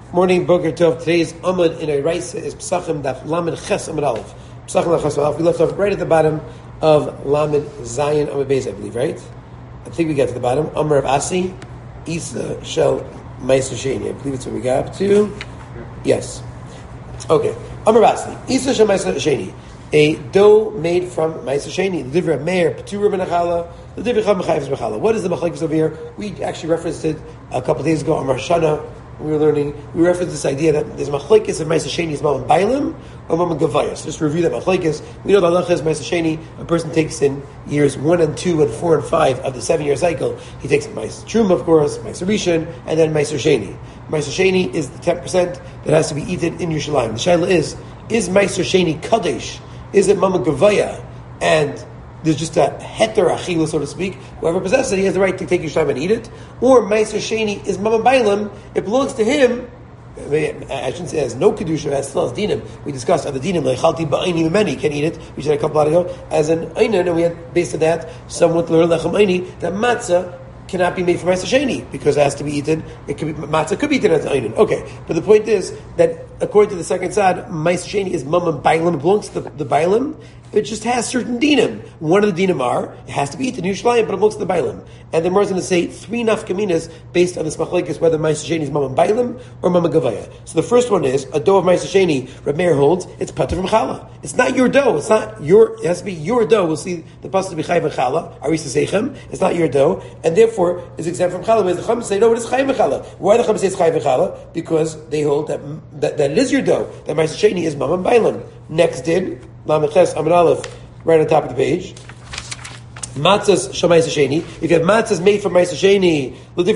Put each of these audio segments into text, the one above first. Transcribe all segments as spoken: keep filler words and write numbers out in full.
Morning, Boker Tov. Today's Amud in a rice is Pesachim Daf Lamed Ches Amud Aleph. Pesachim Daf Ches Amud Aleph. We left off right at the bottom of Lamed Zayin Amud Beis, I believe, right? I think we got to the bottom. Amr of Asi, Isa Shel Meiser Sheni. I believe it's what we got up to. Yes. Okay. Amr of Asi, Isa Shel Meiser Sheni. A dough made from Meiser Sheni. The Divrei of Meir, Petur Benachala. The Divrei Chav Mechayv Benachala. What is the Machlekes over here? We actually referenced it a couple of days ago on Rosh Hashanah. We were learning, we referenced this idea that there's machlekes of Meiser Sheni is Mamon Bailim or Mamon Gavaya. So just to review that machlekes, we know the halacha is Meiser Sheni, a person takes in years one and two and four and five of the seven year cycle. He takes Meiser Truma, of course, Meiser Rishon, and then Meiser Sheni. Meiser Sheni is the ten percent that has to be eaten in Yerushalayim. The shaila is, is Meiser Sheni Kadesh? Is it Mamon Gavaya? And there's just a heter achila, so to speak. Whoever possesses it, he has the right to take Yerushalayim and eat it. Or Meiser Sheni is Mamon Bailim. It belongs to him. I shouldn't say it has no kedusha, it has still has dinim. We discussed other dinim like chalti ba'ayni many can eat it. We said a couple hours ago as an einan, and we had based on that somewhat learn lechem ayni that matzah cannot be made from Meiser Sheni because it has to be eaten. It could be matzah could be eaten as an einan. Okay, but the point is that according to the second side, Meiser Sheni is mamam bailim. It belongs to the, the bailim. It just has certain dinim. One of the dinim are, it has to be eaten in Yerushalayim, but it belongs to the Bailim. And then we're going to say three nafkaminas based on this machlekes, whether Meiser Sheni is Mamam Bailim or Mamam Gavaya. So the first one is, a dough of Meiser Sheni, Reb Meir holds, it's pater from challah. It's not your dough. It's not your, it has to be your dough. We'll see the pasuk to be chayv and challah, arisa seichem. It's not your dough. And therefore, is exempt from challah. Whereas the Chum say, no, it is chayv and challah. Why the Chum say it's chayv and challah? Because they hold that, that, that it is your dough. That Meiser Sheni is Mamam Bailim. Next din, Lamed Ches Amud Aleph, right on top of the page. Matzahs shel Meiser Sheni. If you have matzahs made from Meiser Sheni,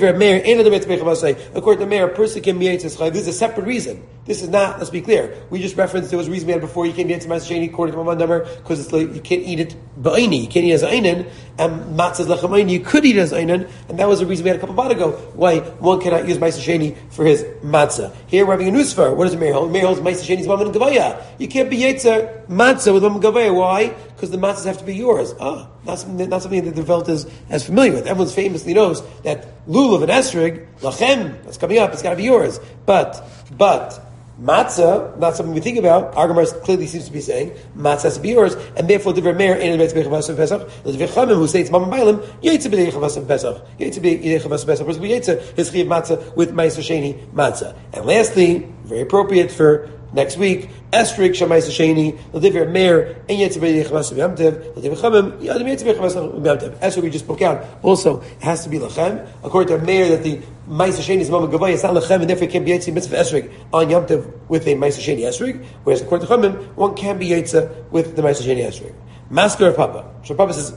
according to Meir, a person can be This is a separate reason. This is not, let's be clear. We just referenced there was a reason we had before you can't be Meiser Sheni according to Mamon number, because it's like you can't eat it ba'ini, you can't eat it as einen, and matzahs lechem ayni, you could eat it as einen, and that was a reason we had a couple of months ago why one cannot use Meiser Sheni for his matzah. Here we're having a nusfar. What does Meir hold? Meir holds Meiser Sheni's Mamon Gavaya. You can't be Yetzer matzah with Mamon Gavaya. Why? Because the matzahs have to be yours. Ah, not something, not something that the Velt is as familiar with. Everyone famously knows that lulav and esrog, lachem, that's coming up, it's got to be yours. But, but, matzah, not something we think about. Argamar clearly seems to be saying matzah has to be yours, and therefore the Meir ain't the Beit Pesach. The Chachamim who say it's Mamam Bailim, Yetzer b'Yei Chavas Pesach, Yetzer b'Yei Chavas Pesach. Person Yetzer his chiyav matzah with Meiser Sheni matzah. And lastly, very appropriate for next week, Estrik shel Meiser Sheni, the Divrei Meir and Yetzer b'Yei Chavas B'Yamtev, the Divrei Chachamim Yetzer b'Yei Chavas B'Yamtev. That's what we just spoke out. Also, it has to be lachem. According to Meir, that the Meiser Sheni is Mamam Gavaya, it's not lachem, and therefore it can't be Yetzer mitzvah Estrik on Yom Tov with a Meiser Sheni Esrig, whereas according to Chachamim, one can be Yetzer with the Meiser Sheni Esrig. Masker of Papa. So Papa says,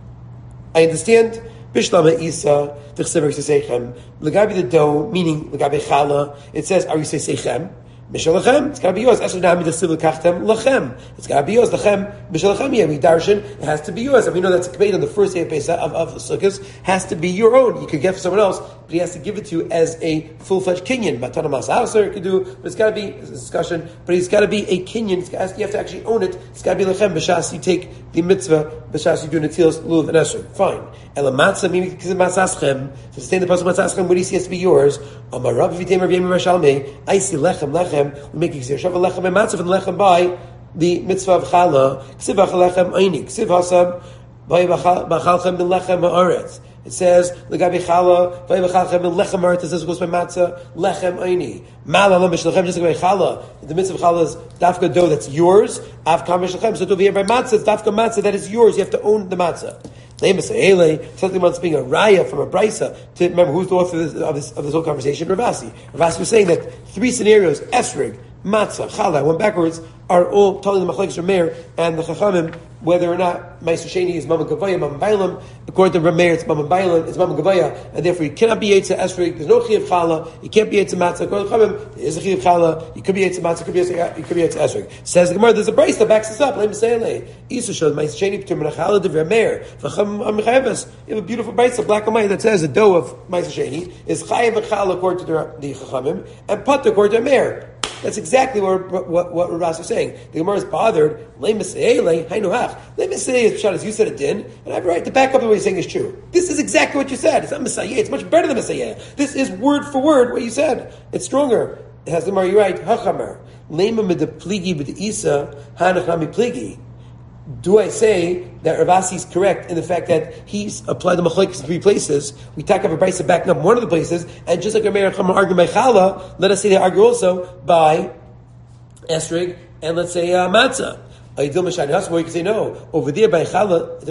I understand. Bishlama Isa, Tichsever Seichem, Legabi the dough, meaning Legabi Chala. It says, Are you say Seichem? Mishal Lachem, it's got to be yours. Asher Nami the Civil Kachtem Lachem, it's got to be yours. Lachem, Mishal Lachem. Yeah, we darshan. It has to be yours, and we know that's a on the first day of Pesach of, of Sukkot has to be your own. You could get for someone else, but he has to give it to you as a full-fledged kinyan. Matana Masauser it could do, but it's got to be it's a discussion. But it's got to be a kinyan. It's got, you have to actually own it. It's got to be Lachem. B'shas you take the mitzvah. B'shas you do Netilas Lulav and Esrog. Fine. Ela Matzah meaning because of Matzaschem. To sustain the pasuk Matzaschem, what do you see has to be yours? Amar Rav Vitem Rav Yemim Rashalmei. I see Lechem Lechem. We make it Shav lechem and matzah and lechem by the mitzvah of challah. Ksiv lechem einik. Ksiv hasam by bachalchem bin lechem haaretz. It says legabi challah by bachalchem bin lechem haaretz. It says it goes by matzah lechem eini. Malalam b'shlechem just like by challah. The mitzvah of challah is dafka dough that's yours. Avkam b'shlechem. So to be here by matzah, it's dafka matzah that is yours. You have to own the matzah. Something about being a raya from a brisa to remember who's the author of this, of this, of this whole conversation. Ravasi. Ravasi was saying that three scenarios: esrig, matzah, challah. I went backwards. Are all telling the machlekes Rameir and the Chachamim whether or not Meiser Sheni is Mamam Gavaya, Mamam Bailim. According to Rameir, it's Mamam Bailim, it's Mamam Gavaya, and therefore you cannot be Yetzer Esrig. There's no chiyav challah. You can't be Yetzer matzah. According to Chachamim, there is a chiyav challah. You could be Yetzer matzah. You could be Yetzer, you could be Yetzer Esrig. Says the Gemara, there's a brace that backs this up. Let me say it. Isa shows Meiser Sheni b'tum menachala divrei Rameir. V'cham amechayves. You have a beautiful brace of black and white that says the dough of Meiser Sheni is chayav challah according to the Chachamim and pat according to Rameir. That's exactly what what, what Ravas is saying. The Gemara is bothered. Let me say, let me say, as you said it did, and I have a right to back up what he's saying is true. This is exactly what you said. It's not Messiah. It's much better than Messiah. This is word for word what you said. It's stronger. It has the Gemara, you're right, Hachamer. Lema mit the pligi with the Isa, Hanachami pligi. Do I say that Rav Asi is correct in the fact that he's applied the machlokes in three places? We talk about Brisa backing up one of the places, and just like Rav Meir and Chama argue by Chala, let us say they argue also by Esrig and let's say uh, Matzah. Or you can say no. Over there by Chala,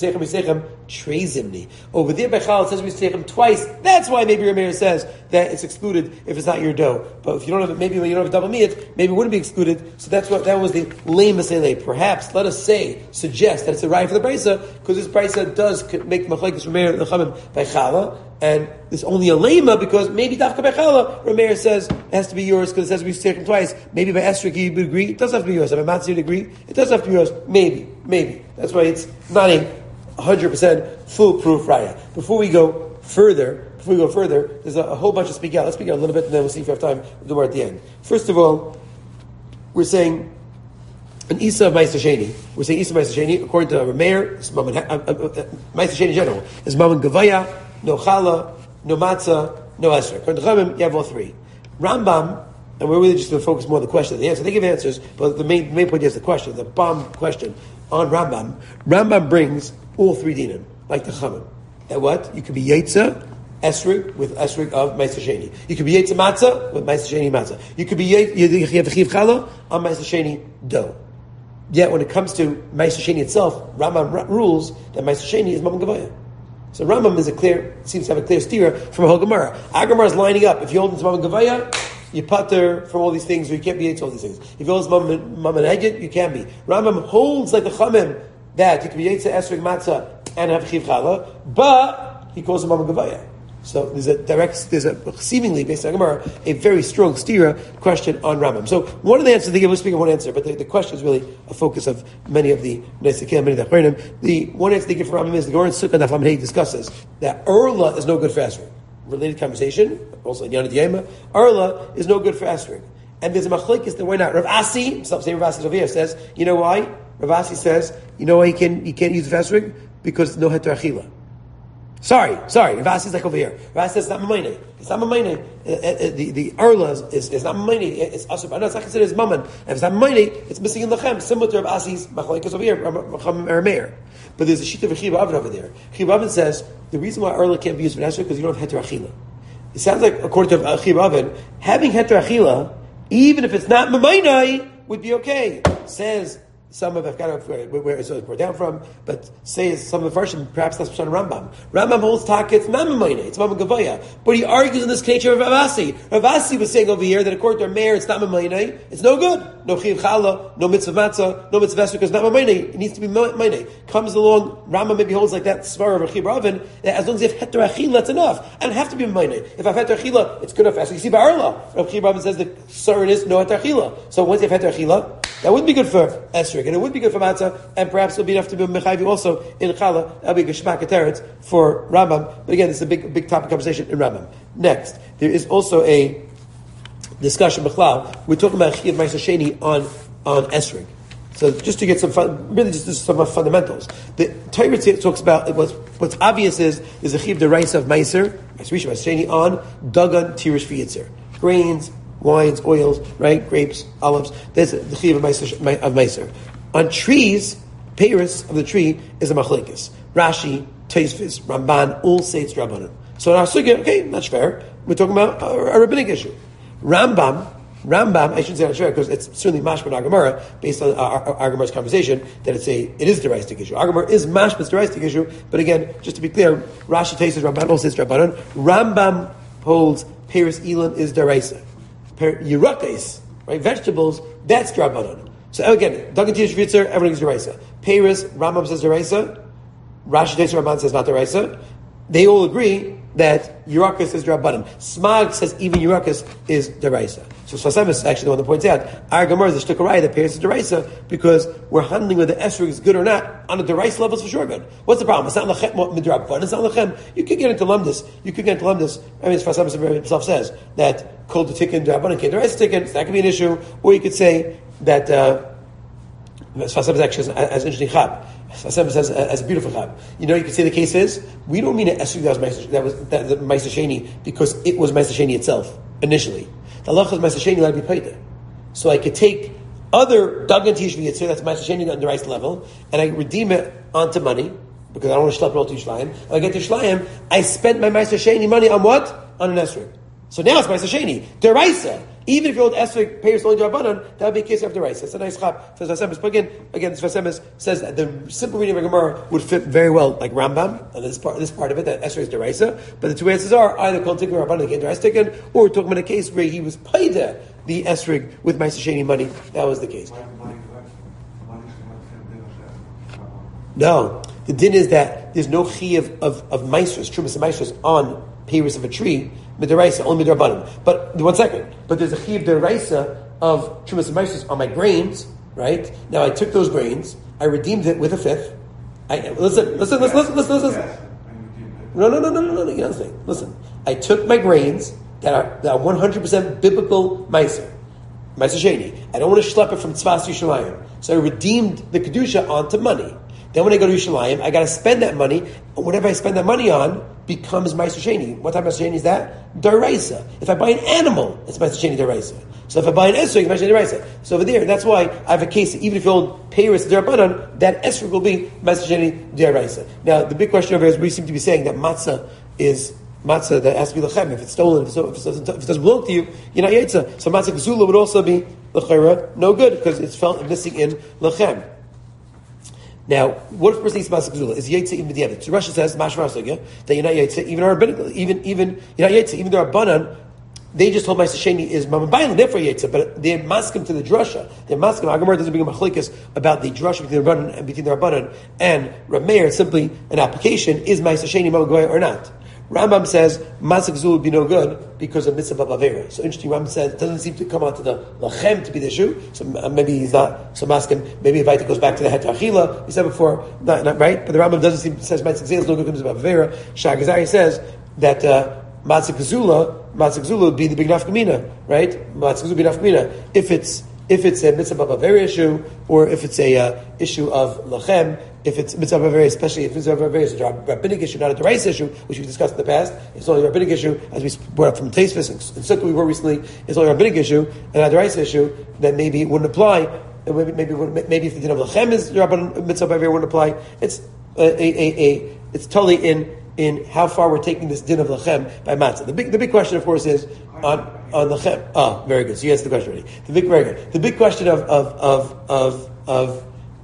over there by Chala it says we say him twice. That's why maybe Rameir says that it's excluded if it's not your dough. But if you don't have it, maybe when you don't have a double meat, maybe it wouldn't be excluded. So that's what that was the lame Masele. Perhaps let us say suggest that it's a right for the Brisa because this Brisa does make machlekes Rameir Lechamim by Chala. And there's only a lema because maybe Dafka Bechala, Rameir says it has to be yours because it says we take him twice. Maybe by Esrik you would agree. It does have to be yours. By Matzah you'd agree. It does have to be yours. Maybe. Maybe. That's why it's not a one hundred percent foolproof raya. Before we go further, before we go further, there's a, a whole bunch of speak out. Let's speak out a little bit and then we'll see if we have time. We'll do more at the end. First of all, we're saying an Isa of Ma'aser Sheni. We're saying Isa of Ma'aser Sheni, according to Rameir, it's Ma'aser Sheni in general, is Mammon Gavaya, no challah, no matzah, no esrog. According to Chachamim, you have all three. Rambam, and we're really just going to focus more on the question than the answer. They give answers, but the main, the main point is the question, the bomb question on Rambam. Rambam brings all three dinim, like the Chachamim. And what? You could be Yetza, esrog, with esrog of Ma'aser Sheni. You could be Yetza matzah, with Ma'aser Sheni matzah. You could be Yetza, you have a chiv challah, on Ma'aser Sheni dough. Yet when it comes to Ma'aser Sheni itself, Rambam r- rules that Ma'aser Sheni is Mammon Gavaya. So Rambam is a clear, seems to have a clear steer from a whole Gemara. Our Gemara is lining up. If you hold into Mammon Gavaya, you putter from all these things, or you can't be Yetz all these things. If you hold Mammon Eged, you can be. Rambam holds like the Chamim that you can be Yetz Esrog Matzah and have Chiv Challah, but he calls it Mammon Gavaya. So there's a direct, there's a seemingly based on Gemara a very strong stira question on Rambam. So one of the answers they give, we'll speak of one answer, but the, the question is really a focus of many of the Nesekim, many of the Achronim. The one answer they give for Rambam is the Gemara in Sukkah Daf Lamed discusses that Erla is no good for Esrog. Related conversation, also in Yana Diyema, Erla is no good for Esrog. And there's a machlekes that why not? Rav Asi, stop saying Rav Asi over here, says, you know why? Rav Asi says, you know why you can you can't use Esrog? Because no heter achila. Sorry, sorry. Rav Asi is like over here. Rav Asi says it's not Mamayne. It's not Mamayne. Uh, uh, the the Erla is, is not Mamayne. It's Asur. I know it's not considered as Mammon. If it's not Mamayne, it's missing in Lechem, similar to Rav Asi's machlekes over here, Rameir. But there's a sheet of Chiv Avin over there. Chiv Avin says the reason why Erla can't be used for Esrog because you don't have heter achila. It sounds like, according to Chiv Avin, having heter achila, even if it's not Mamayne, would be okay. Says some of I've got where, where it's brought down from, but says some of the version, perhaps that's Pshan Rambam. Rambam holds tak, it's not Mamayne, it's Mammon Gavaya. But he argues in this nature of Rav Asi. Rav Asi was saying over here that according to Rameir, it's not Mamayne, it's no good. No chiv challah, no mitzvah matzah, no mitzvah esrog, because it's not Mamayne, it needs to be Mamayne. Comes along, Rambam maybe holds like that svar of Chiv Ravin, that as long as you have heter achila, that's enough. I don't have to be Mamayne. If I have heter achila, it's good enough. So you see by Erla, Rav Chiv Ravin says the svar is no heter achila. So once you have heter achila, that would be good for esrog, and it would be good for matzah, and perhaps it would be enough to be mechayvi also in challah. That would be a geshmak teretz for Rambam. But again, this is a big, big topic conversation in Rambam. Next, there is also a discussion b'chlal. We're talking about Chiv Ma'aser Sheni on on esrog. So just to get some fun, really just, just some fundamentals. The Torah talks about what's what's obvious is there's a Chiv Deraisa of Ma'aser Ma'aser Sheni on Dagan Tirish V'Yitzer, grains, wines, oils, right? Grapes, olives. There's the Chiv of Ma'aser. On trees, Paris of the tree is a machlekes. Rashi, Tosfos, Ramban, all say it's Rabbanan. So in our sugya, okay, that's fair. We're talking about a, a rabbinic issue. Rambam, Rambam, I shouldn't say that's fair because it's certainly mashma our Gemara based on our, our, our Gemara's conversation that it's a it is the deristic issue. Our Gemara is mashma's deristic issue, but again, just to be clear, Rashi, Tosfos, Ramban all says Rabbanan. Rambam holds Paris Elan is deraisa. Yerakes, right? Vegetables, that's Rabbanan. So again, Dagan Tirish V'Yitzer, everything is deraisa. Paris, Rambam says deraisa. Rashi, Tosfos, Ramban says not deraisa. They all agree that Yerakes is Rabbanan. Smag says even Yerakes is deraisa. So Sfasem is actually the one that points out our Gemara is a shtukaraya that Paris is deraisa because we're handling whether esrog is good or not on a deraisa level is for sure good. What's the problem? It's not lechem midrabban. It's not lechem. You could get into lumdis. You could get into lumdis. I mean, Sfasem himself says that kol tikkun drabbanan can't deraisa tikkun. That could be an issue. Or you could say that uh, Sfasem is actually as interesting chab. Sfasem says as a beautiful chab. You know, you could say the case is we don't mean an esrog that was that was that, that Ma'aser Sheni because it was Ma'aser Sheni itself initially. the halacha is Ma'aser Sheni allowed to be paid. So I could take other Dagan Tishvi Yitzir, that's Ma'aser Sheni on the rice level, and I redeem it onto money, because I don't want to schlep it all to Yishlayim. When I get to Yishlayim, I spent my Ma'aser Sheni money on what? On an esrog. So now it's Ma'aser Sheni. Deraisa. Even if your old esrog pays only Derabanan, that would be a case of Deraisa. It's a nice chap. But again, again, this Vasemis says that the simple reading of a Gemara would fit very well like Rambam, and this part, this part of it, that esrog is Deraisa. But the two answers are either Kol Tikkun Rabbanan, again, Deraisa Tikkun, or we're talking about a case where he was paid the esrog with Ma'aser Sheni money. That was the case. No. The din is that there's no chi of, of, of maestros, trumas and maestros on payers of a tree, midaraisa, only midarbanan. But, one second, but there's a chi of deraisa of trumas and maestros on my grains, right? Now I took those grains, I redeemed it with a fifth. I, listen, listen, listen, listen, listen, listen, listen. No, no, no, no, no, no, no, you understand. Listen, I took my grains that are, that are one hundred percent biblical meiser, meiser sheni. I don't want to schlep it from tzvas Yishalayim. So I redeemed the kedusha onto money. Then when I go to Yerushalayim, I got to spend that money. Whatever I spend that money on becomes Ma'aser Sheni. What type of Ma'aser Sheni is that? Daraisa. If I buy an animal, it's Ma'aser Sheni Daraisa. So if I buy an esrog, it's Ma'aser Sheni Daraisa. So over there, that's why I have a case that even if you own Peiris Darabanan, that esrog will be Ma'aser Sheni Daraisa. Now, the big question over here is we seem to be saying that matzah is matzah that has to be lechem. If it's stolen, if, it's, if, it doesn't, if it doesn't belong to you, you're not yetza. So matzah kazula would also be lechera, no good, because it's felt missing in lechem. Now, what if a person eats Matzah Kazula? Is Yaitza even the other? So Russia says, Mashma Asagya, that you're not Yaitza, even our rabbinical, even, even, you're not Yaitza, even though our Banan, they just told Ma'aser Sheni is Mamabayla, therefore Yaitza, but they're maskim to the drasha. They're maskim. Agamar doesn't bring a machlikas about the drasha between the Rabbanan and between the Rabbanan and Rameir. It's simply an application, is Ma'aser Sheni Mamagoy or not? Rambam says Matzah Kazula would be no good because of mitzvah bavera. So interesting, Rambam says it doesn't seem to come out to the lachem to be the issue. So uh, maybe he's not. So maskim. Maybe Vaita goes back to the heter achila. We said before, not, not right. But the Rambam doesn't seem says Matzah Kazula is no good because of bavera. Shagazari says that uh, Matzah Kazula, Matzah Kazula would be the big nafkamina, right? Matzah Kazula would be nafkamina if it's if it's a mitzvah bavera issue or if it's a uh, issue of lachem. If it's mitzvah bavera, especially if mitzvah bavera is a rabbinic issue, not a deraisa issue, which we've discussed in the past, it's only a rabbinic issue, as we brought up from Teisvis and Sukkah we were recently, it's only a rabbinic issue, and a deraisa issue, then maybe it wouldn't apply, and maybe maybe, maybe if the din of lechem is mitzvah bavera wouldn't apply. It's a, a, a, a it's totally in in how far we're taking this din of lechem by matzah. The big the big question, of course, is on on lechem. Oh, very good. So you answered the question already. The big very good. The big question of of of of of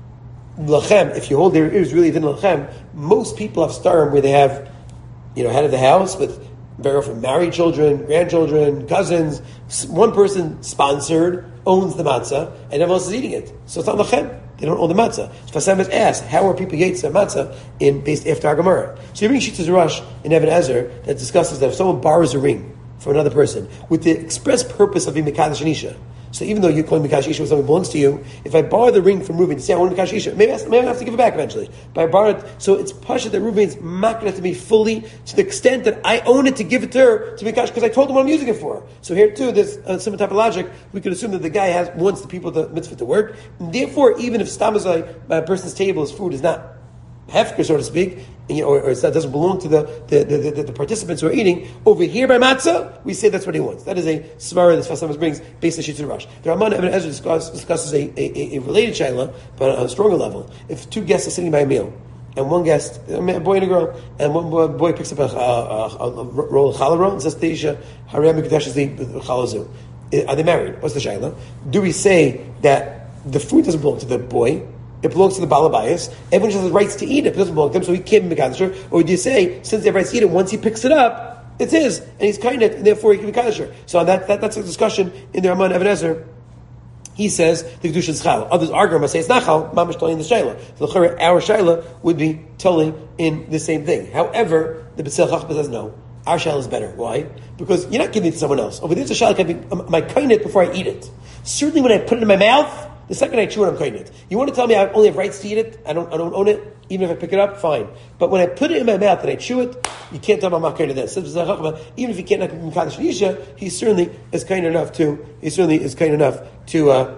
lachem, if you hold their ears really din lachem, most people have starim where they have, you know, head of the house with very often married children, grandchildren, cousins. One person sponsored owns the matzah, and everyone else is eating it. So it's not lachem. They don't own the matzah. So Fasem is asked, how are people yaitz matzah in based after our Gemara? So you bring Shitas Rush in Even Ezer that discusses that if someone borrows a ring from another person with the express purpose of being Mekadosh Anisha. So even though you're calling Mekadosh Isha when something belongs to you, if I borrow the ring from Reuven to say I want Mekadosh Isha, maybe, maybe I have to give it back eventually. But I borrow it, so it's pasha that Reuven's makna to me fully to the extent that I own it to give it to her to Mekadosh because I told him what I'm using it for. So here too, there's a similar type of logic. We could assume that the guy has wants the people the mitzvah to work. And therefore, even if stamazai, a person's table, his food is not hefker, so to speak, and, you know, or, or it doesn't belong to the the, the, the the participants who are eating, over here by matzah, we say that's what he wants. That is a svara that Fasam brings based on Shitzur Rush. The Ramban Ibn Ezra discuss, discusses a, a, a related shayla, but on a stronger level. If two guests are sitting by a meal, and one guest, a boy and a girl, and one boy, boy picks up a, a, a, a roll of challah roll and says, Teisha, Harem Mikdash is the chalazu. Are they married? What's the shayla? Do we say that the food doesn't belong to the boy? It belongs to the balabayas. Everyone just has rights to eat it. It doesn't belong to them, so he can't be Mekadosh. Or do you say, since they have rights to eat it, once he picks it up, it's his, and he's kind of, and therefore he can be Mekadosh. So that, that that's a discussion in the Ramban Even Ezer. He says the kedusha is chal. Others argue and say it's not chal. Mamash totally in the shayla. So our shayla would be totally in the same thing. However, the B'tzil Chachma says no. Our shayla is better. Why? Because you're not giving it to someone else. Over there's a shayla can be my kind it before I eat it. Certainly, when I put it in my mouth. The second I chew it, I'm kind it. You want to tell me I only have rights to eat it? I don't. I don't own it. Even if I pick it up, fine. But when I put it in my mouth and I chew it, you can't tell me I'm not kind of this. Even if he can't be Mekadosh Nisha, he certainly is kind enough to. He certainly is kind enough to uh,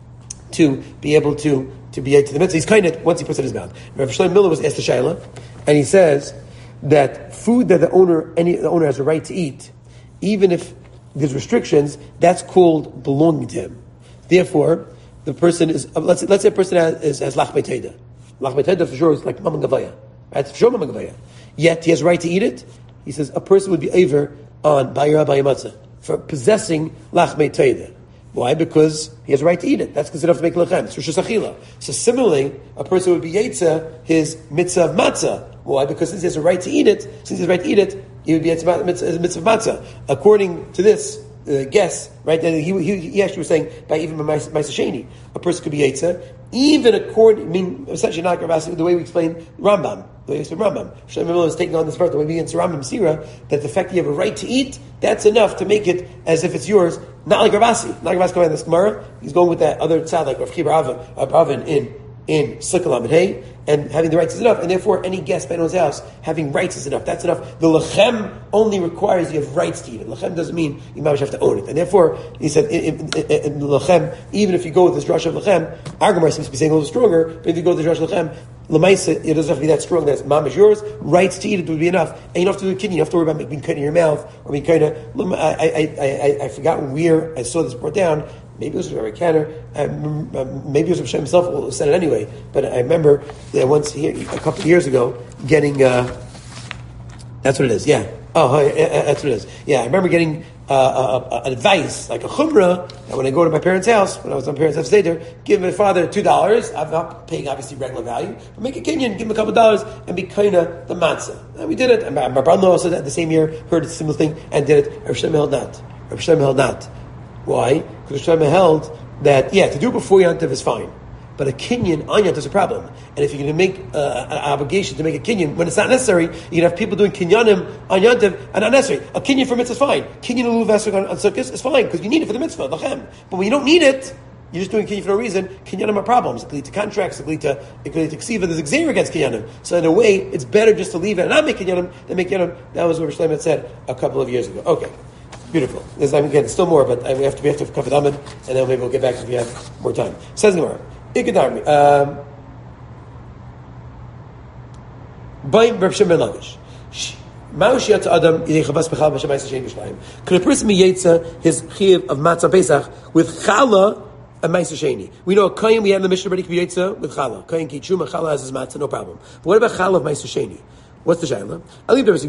to be able to to be able to the mitzvah. He's kind of once he puts it in his mouth. Rav Shlomo Miller was asked the shayla, and he says that food that the owner any the owner has a right to eat, even if there's restrictions, that's called belonging to him. Therefore, the person is, uh, let's, let's say a person has, is, has lachmei teda. Lachmei teda for sure is like mamon gavaya. Right? For sure mamon gavaya. Yet he has a right to eat it. He says a person would be over on bayira bayamatza for possessing lachmei teda. Why? Because he has a right to eat it. That's considered to make lechem. It's rishus achila. So similarly, a person would be yetza his mitzvah of matzah. Why? Because since he has a right to eat it, since he has a right to eat it, he would be yetza mitzvah of matzah. According to this uh, guess, right? Then he, he he actually was saying by even Ma'aseh Sheni, a person could be yetza, even according. I mean, essentially not the way we explain Rambam. The way we explain Rambam. Shlomo is taking on this part the way we answer Rambam Sira, that the fact that you have a right to eat, that's enough to make it as if it's yours. Not like Ravasi. Not like Ravasi coming in this Gemara. He's going with that other tzad like Rav Kibar Avin in in Sukkah Lamed Hey, and having the rights is enough, and therefore any guest by anyone's house having rights is enough. That's enough. The lechem only requires you have rights to eat it. Lechem doesn't mean you might have to own it, and therefore he said in, in, in, in lechem, even if you go with this drush of lechem, our Gemara seems to be saying a little stronger. But if you go with the drush of lechem, lemaisa, it doesn't have to be that strong. That's mam is yours. Rights to eat it would be enough, and you don't have to do a kidney. You don't have to worry about being cut in your mouth or being kind of. I I I I, I forgot where I saw this brought down. Maybe it was Rabbi Kanner, um, maybe it was Hashem himself who said it anyway. But I remember that once here, a couple of years ago, getting, uh, that's what it is, yeah. Oh, uh, that's what it is. Yeah, I remember getting uh, uh, advice, like a chumrah, that when I go to my parents' house, when I was on my parents' house, stayed there, give my father two dollars. I'm not paying, obviously, regular value, but make a kinyan, give him a couple of dollars, and be kind of the matzah. And we did it. And my, my brother-in-law also that the same year heard a similar thing and did it. Rav Shlomo held not. Rav Shlomo held not. Why? Because Rav Shlomo held that, yeah, to do it before Yantav is fine. But a kinyan on Yantav is a problem. And if you're going to make uh, an obligation to make a kinyan when it's not necessary, you can have people doing kinyanim on Yantav and not necessary. A kinyan for mitzvah is fine. Kinyan and lulav on, on sukkahs is fine because you need it for the mitzvah, lachem. But when you don't need it, you're just doing kinyan for no reason. Kinyanim are problems. It could lead to contracts. It could lead to it could lead to ksiva. There's exer against kinyanim. So in a way, it's better just to leave it and not make kinyanim than make kinyanim. That was what Rav Shlomo had said a couple of years ago. Okay. Beautiful. There's, I mean, again, still more, but we have to we have to cover Amid, and then maybe we'll get back if we have more time. Says Gemara, Ikadarmi. Baim Reb Shimon Lagish. Ma'ushiyat Adam Yidei Chavas Bechal B'Shem Ma'aseh Shein B'Shlayim. Could a person be yetza his chiyuv of matzah Pesach with challah and Ma'aseh Sheni? We know a kohen we had in the Mishnah already could be yetza with challah. Kohen kichum and challah has his matzah, no problem. But what about challah of Ma'aseh Sheni? What's the shayla? According to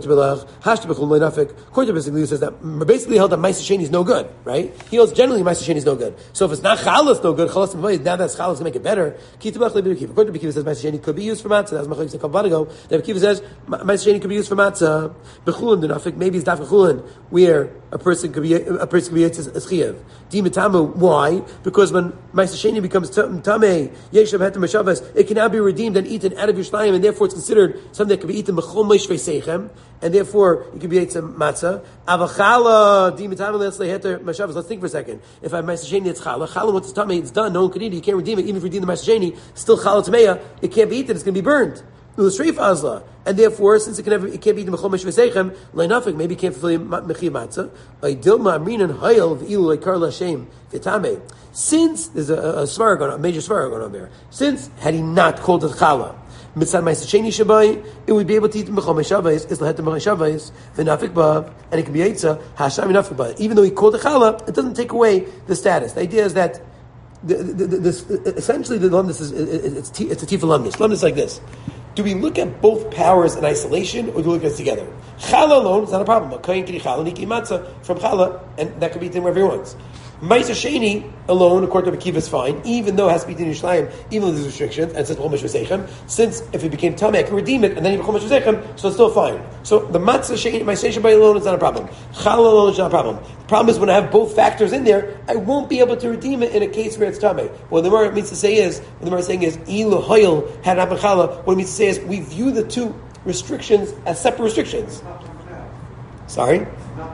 basically says that basically held that Ma'aseh Sheni is no good, right? He holds generally Ma'aseh Sheni is no good. So if it's not challah, no good. Chalas now that's challah to make it better. According to Bekiva says Ma'aseh Sheni could be used for matzah. That's Machlokes a couple ago. That Bekiva says Ma'aseh Sheni could be used for matzah. Bechulin denafik maybe it's daf bechulin where a person could be a person could be as chiyuv. Dimitamu why? Because when Ma'aseh Sheni becomes tamei yeshav hetem meshavas, it can now be redeemed and eaten out of Yerushalayim, and therefore it's considered something that can be eaten b'chol meishvei seichem, and therefore it could be eaten matzah. Avachala dimitamu let's lay heter meshavas. Let's think for a second. If I have Ma'aseh Sheni, it's challah. Challah once it's tamei, it's done. No one can eat it. You can't redeem it. Even if you redeem the Ma'aseh Sheni, still challah tameya. It can't be eaten. It's going to be burned. And therefore, since it can have, it can't be eaten b'chol meishvei seichem, leinafik maybe it can't fulfill mechiv matzah. Dilma amrinan hayel v'ilu leikar l'Hashem v'tamei. Since there's a, a svara going on, a major svara going on there. Since had he not called it challah, mitzad Ma'aseh Sheni shabai, it would be able to eat b'chol meishavais, is l'hetem meishavais v'nafik ba, and it can be yetza hasham nafik ba. Even though he called it challah, it doesn't take away the status. The idea is that the, the, the, this, essentially the lumdus is it's it's a tifa lumdus. Lumdus like this. Do we look at both powers in isolation, or do we look at it together? Challah alone is not a problem. A kohen can eat challah, and he can eat matzah from challah, and that could be eaten wherever he wants. Ma'aseh Sheni alone, according to Bekiva, is fine, even though it has to be eaten in Yerushalayim, even though there's restrictions, and since b'chol meishvei seichem, since if it became tamei, I can redeem it, and then b'chol meishvei seichem, so it's still fine. So the matzah Sheni, Ma'aseh Sheni alone is not a problem. Challah alone is not a problem. The problem is when I have both factors in there, I won't be able to redeem it in a case where it's tamei. What the Gemara means to say is, what the Gemara is saying is, ilu hoyel had not been challah. What it means to say is, we view the two restrictions as separate restrictions. Sorry.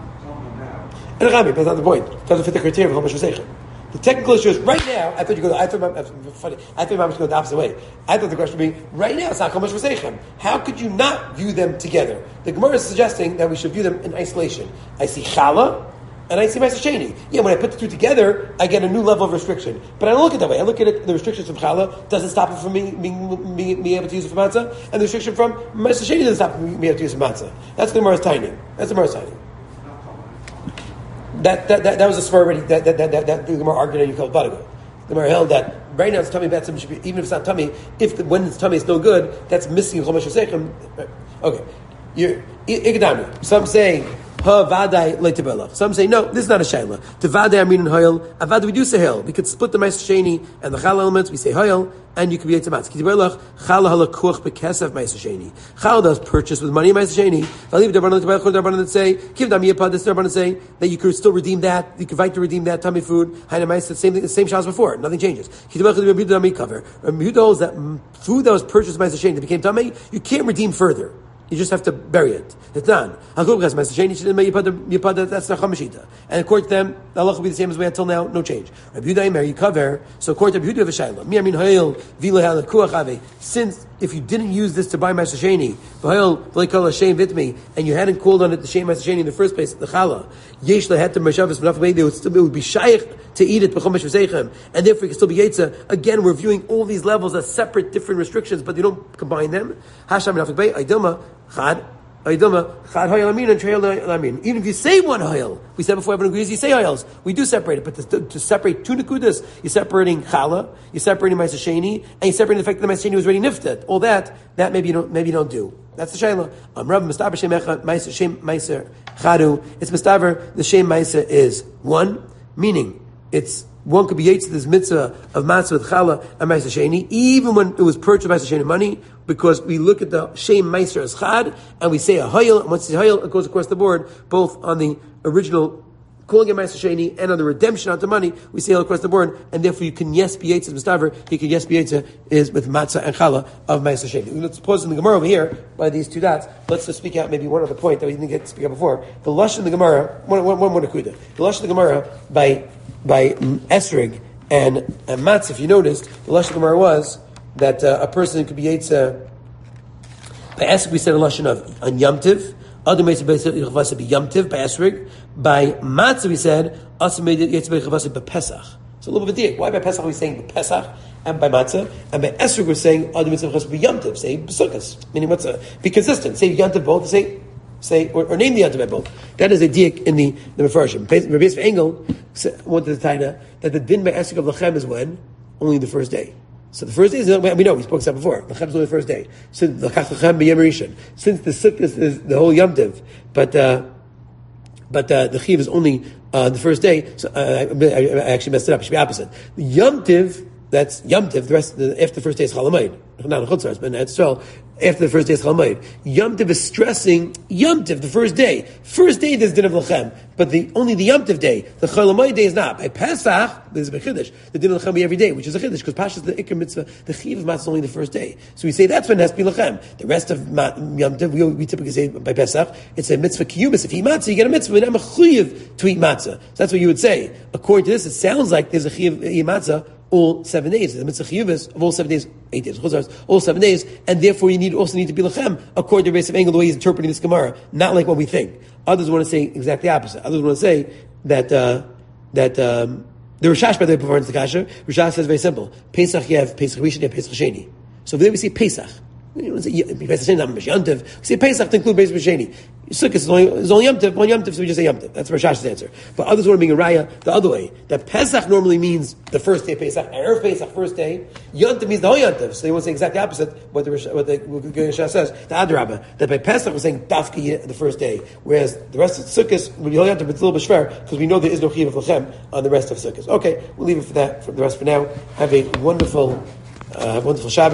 And Rami, but that's not the point. It doesn't fit the criteria of how much we're The technical issue is right now. I thought you go. I thought uh, funny. I thought I was going the opposite way. I thought the question would be right now. It's not Chumash V'seichem. How could you not view them together? The Gemara is suggesting that we should view them in isolation. I see challah and I see Ma'aseh Sheni. Yeah, when I put the two together, I get a new level of restriction. But I don't look at it that way. I look at it. The restrictions from challah doesn't stop it from me being, being, being able to use it for matzah, and the restriction from Ma'aseh Sheni doesn't stop me being able to use it for matzah. That's the Gemara's timing. That's the Gemara's timing. that, that, that, that was a svar already, that, that, that, that, that the Gemara argued and you called Badago. The Gemara held that right now it's tummy, bad, should be, even if it's not tummy, if the, when it's tummy it's no good, that's missing Chomesh Sechem. Okay. You're, Igdami. Some say, Ha vadai leitebelach. Some say no, this is not a shayla. To vadai amin and hoyel. Avad we do say hoyel. We could split the ma'aser sheni and the chal elements. We say hoyel, and you could be yetzamatz. Kitibelach chal halakuch bekesef ma'aser sheni. Chal does purchase with money ma'aser sheni. V'aliv darbanan tebelach or darbanan that say kiv dam yipad. This darbanan say that you could still redeem that. You could fight to redeem that tummy food. Haina ma'aser same thing, the same shas before. Nothing changes. Kitibelach Rabbi Yehuda cover. Rabbi Yehuda holds that food that was purchased ma'aser sheni that became tummy, you can't redeem further. You just have to bury it. It's done. That's the chamashita. And according to them, the halacha will be the same as we had till now, no change. Rabbi Yehuda you cover. So according to Rabbi Yehuda, have a shayla. Since if you didn't use this to buy Ma'aser Sheni, and you hadn't called on it the Shem Ma'aser Sheni in the first place, the challah, yesh leheter meshavos b'nafik they would still it would be shaykh to eat it b'chomesh v'seichem, and therefore it can still be yetza. Again, we're viewing all these levels as separate, different restrictions, but you don't combine them. Hasham b'nafik bei aydoma chad. Even if you say one hoyel, we said before everyone agrees you say hoyels. We do separate it, but to, to separate two nekudas, you're separating challah, you're separating ma'aser sheni, and you're separating the fact that the ma'aser sheni was already nifted. All that, that maybe you don't, maybe you don't do. That's the shayla. Um, Rav mistaver shem echad ma'aser shem ma'aser chadu. It's mistaver the shem ma'aser is one, meaning it's one could be yetz to this mitzvah of matzah with challah and ma'aser sheni, even when it was purchased ma'aser sheni money, because we look at the shem ma'aser as chad, and we say a hayel, and once it's a hayel, it goes across the board, both on the original calling it ma'aser sheni and on the redemption onto money, we say all across the board, and therefore you can yes be yetz as mistaver, he can yes be yetz is with matzah and challah of ma'aser sheni. Let's pause in the Gemara over here by these two dots. Let's just speak out maybe one other point that we didn't get to speak out before. The lush in the Gemara, one one one more nakuda. The lush in the Gemara by by Esrig and, and Matz, if you noticed, the Lashon Gemara was that uh, a person could be Yetzah. By Esrig we said a Lashon of on Yom Tiv. Other ways to be Yom Tiv by Esrig. By Matz we said also made it Yetzah by Pesach. So a little bit of Why by Pesach are we saying Pesach and by Matzah? And by Esrig we're saying other ways to be Yom Tiv. Say Pesachas. Meaning what's a, be consistent. Say Yom Tiv both. Say Say or, or name the Yom both. That is a diak in the the Mefarshim. Rabbi Yisrael Engel wanted to taina that the din by Esrik of Lachem is when only the first day. So the first day is we know we spoke about before. Lachem is only the first day. So Lachach Lachem b'Yom Rishon. Since the Sukkot is the whole Yom Tov, but uh, but uh, the Chiv is only uh, the first day. So uh, I, I actually messed it up. It should be opposite. The Yom Tov, that's Yom Tov. The rest the, after the first day is Chalamayid. Not Chutzars, but that's so. After the first day is Chalamayid. Yom Tov is stressing Yom Tov, the first day. First day there's Din of Lachem, but the only the Yom Tov day. The Chalamayid day is not. By Pesach, there's a Chiddush. The Din of Lachem be every day, which is a Chiddush, because Pasha is the Iker Mitzvah. The Chiv of Matzah is only the first day. So we say that's when it has to be Lachem. The rest of Yom Tov, we, we typically say by Pesach, it's a Mitzvah Kiyubis. If you eat Matzah, you get a Mitzvah, and I'm a Chuyev to eat Matzah. So that's what you would say. According to this, it sounds like there's a Chiv eat Matzah all seven days. The mitzvah chiyuvus of all seven days, eight days, all seven days, and therefore you need also need to be lechem according to Rabbi Yisrael Engel the way he's interpreting this Gemara, not like what we think. Others want to say exactly the opposite. Others want to say that uh, that um, the Rishash by the way performs the kasha. Rishash says very simple: Pesach you have Pesach Rishon, you have Pesach Sheni. So there we say Pesach. We don't say Pesach Sheni, not Yom Tov. We say Pesach to include Pesach Sheni. Sukkot is only, is only Yom Tov, one Yom Tov, so we just say Yom Tov. That's Rashash's answer. But others want to bring a raya the other way. That Pesach normally means the first day of Pesach, Erev Pesach, first day. Yom Tov means the whole Yom Tov. So they want to say exactly opposite what the what the Rishash says. The Adrabah, that by Pesach we're saying Dafki the first day, whereas the rest of Sukkot will be whole Yom Tov. It's a little bit shver because we know there is no Chiv of Lachem on the rest of Sukkot. Okay, we'll leave it for that for the rest for now. Have a wonderful, uh, wonderful Shabbat.